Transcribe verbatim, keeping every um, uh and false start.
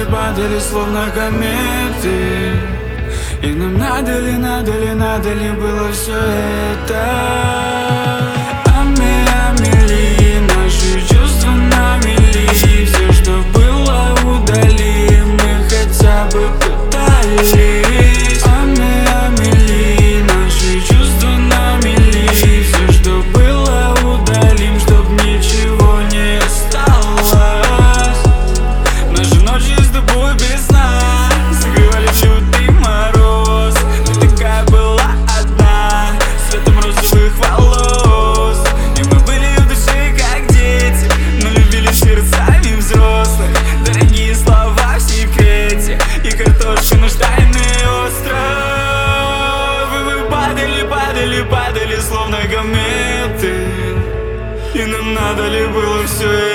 падали словно кометы. И нам надо ли, надо ли, надо ли было все это? Ами, Амели, наши чувства на мели. Все, что было, удали, мы хотя бы пытались. Ами, Амели, наши чувства на мели. Все, что было, удалим, чтоб ничего не осталось. Наши ночи с тобой без сна согревали лютый мороз. Ты такая была одна, цветом розовых волос. И мы были в душе как дети, но любили сердцами взрослых. Дорогие слова в секрете и картошка наш тайный остров. И мы падали, падали, падали словно кометы. И нам надо ли было все это?